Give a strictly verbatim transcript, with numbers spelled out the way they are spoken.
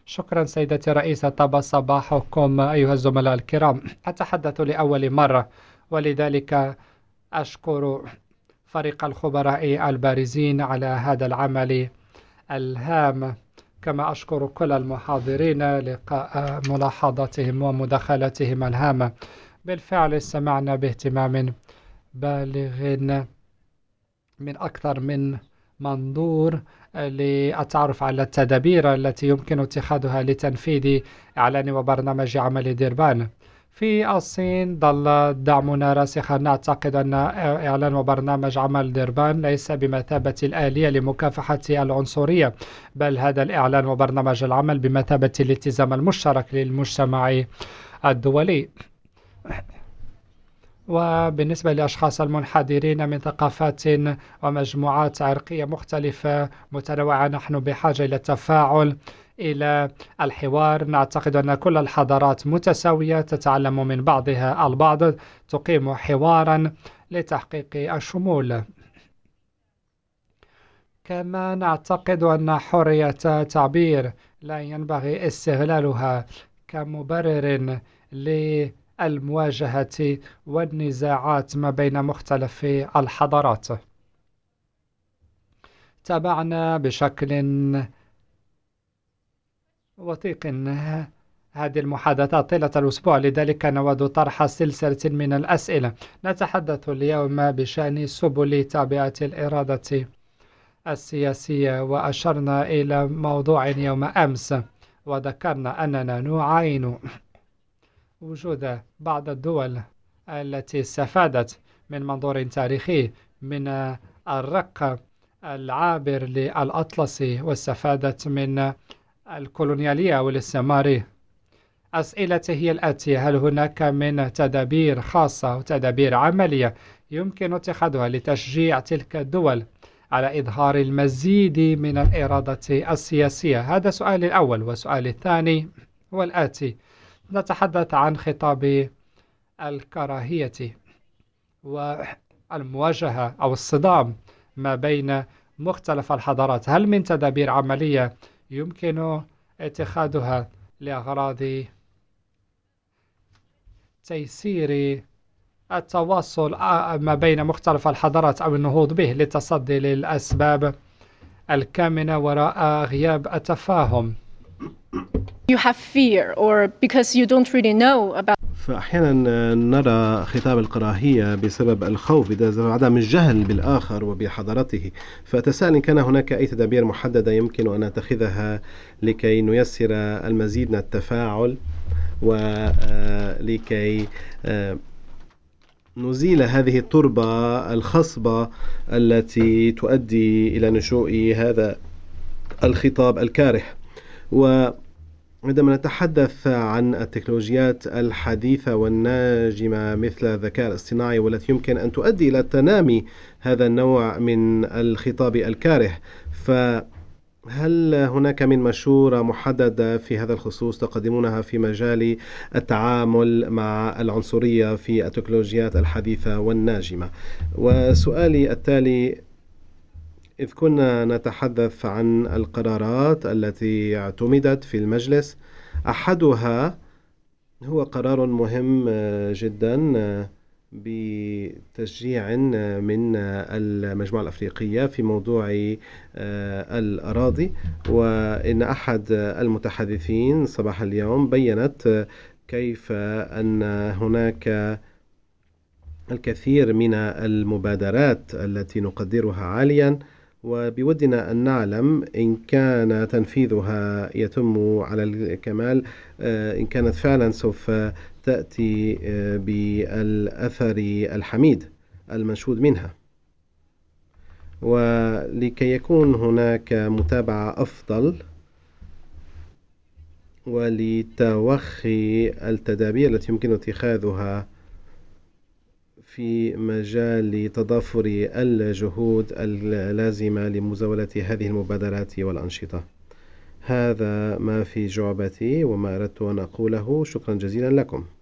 شكرا سيدتي رئيسة، طاب صباحكم أيها الزملاء الكرام. أتحدث لأول مرة، ولذلك أشكر فريق الخبراء البارزين على هذا العمل الهام، كما أشكر كل المحاضرين لقاء ملاحظاتهم ومداخلاتهم الهامة. بالفعل استمعنا باهتمام بالغ من أكثر من منظور للتعرف على التدابير التي يمكن اتخاذها لتنفيذ إعلان وبرنامج عمل ديربان. في الصين ظل دعمنا راسخا. نعتقد أن إعلان وبرنامج عمل ديربان ليس بمثابة الآلية لمكافحة العنصرية، بل هذا الإعلان وبرنامج العمل بمثابة الالتزام المشترك للمجتمع الدولي. وبالنسبة للأشخاص المنحدرين من ثقافات ومجموعات عرقية مختلفة متنوعة، نحن بحاجة إلى التفاعل، إلى الحوار. نعتقد أن كل الحضارات متساوية، تتعلم من بعضها البعض، تقيم حوارا لتحقيق الشمول. كما نعتقد أن حرية التعبير لا ينبغي استغلالها كمبرر للمواجهة والنزاعات ما بين مختلف الحضارات. تابعنا بشكل وثيق هذه المحادثات طيلة الأسبوع، لذلك نود طرح سلسلة من الأسئلة. نتحدث اليوم بشأن سبل تعبئة الإرادة السياسية، وأشرنا إلى موضوع يوم أمس وذكرنا أننا نعاين وجود بعض الدول التي استفادت من منظور تاريخي من الرق العابر للأطلسي، واستفادت من الكولونيالية والاستعمارية. أسئلتي هي الآتية: هل هناك من تدابير خاصة أو تدابير عملية يمكن اتخاذها لتشجيع تلك الدول على إظهار المزيد من الإرادة السياسية؟ هذا سؤالي الأول. وسؤالي الثاني هو الآتي: نتحدث عن خطاب الكراهية والمواجهة أو الصدام ما بين مختلف الحضارات. هل من تدابير عملية يمكن اتخاذها لأغراض تيسير التواصل ما بين مختلف الحضارات أو النهوض به للتصدي للأسباب الكامنة وراء غياب التفاهم؟ You have fear or because you don't really know about. فأحيانا نرى خطاب الكراهية بسبب الخوف، بسبب عدم الجهل بالآخر وبحضارته. فأتساءل إن كان هناك أي تدابير محددة يمكن أن نتخذها لكي نيسر المزيد من التفاعل ولكي نزيل هذه التربة الخصبة التي تؤدي إلى نشوء هذا الخطاب الكاره. وعندما نتحدث عن التكنولوجيات الحديثة والناجمة مثل الذكاء الاصطناعي والتي يمكن أن تؤدي إلى تنامي هذا النوع من الخطاب الكاره، فهل هناك من مشورة محددة في هذا الخصوص تقدمونها في مجال التعامل مع العنصرية في التكنولوجيات الحديثة والناجمة؟ وسؤالي التالي: إذ كنا نتحدث عن القرارات التي اعتمدت في المجلس، أحدها هو قرار مهم جدا بتشجيع من المجموعة الأفريقية في موضوع الأراضي، وإن أحد المتحدثين صباح اليوم بيّنت كيف أن هناك الكثير من المبادرات التي نقدرها عاليا، وبودنا أن نعلم إن كان تنفيذها يتم على الكمال، إن كانت فعلا سوف تأتي بالأثر الحميد المنشود منها، ولكي يكون هناك متابعة أفضل ولتوخي التدابير التي يمكن اتخاذها في مجال تضافر الجهود اللازمة لمزاولة هذه المبادرات والأنشطة. هذا ما في جعبتي وما أردت أن أقوله. شكرا جزيلا لكم.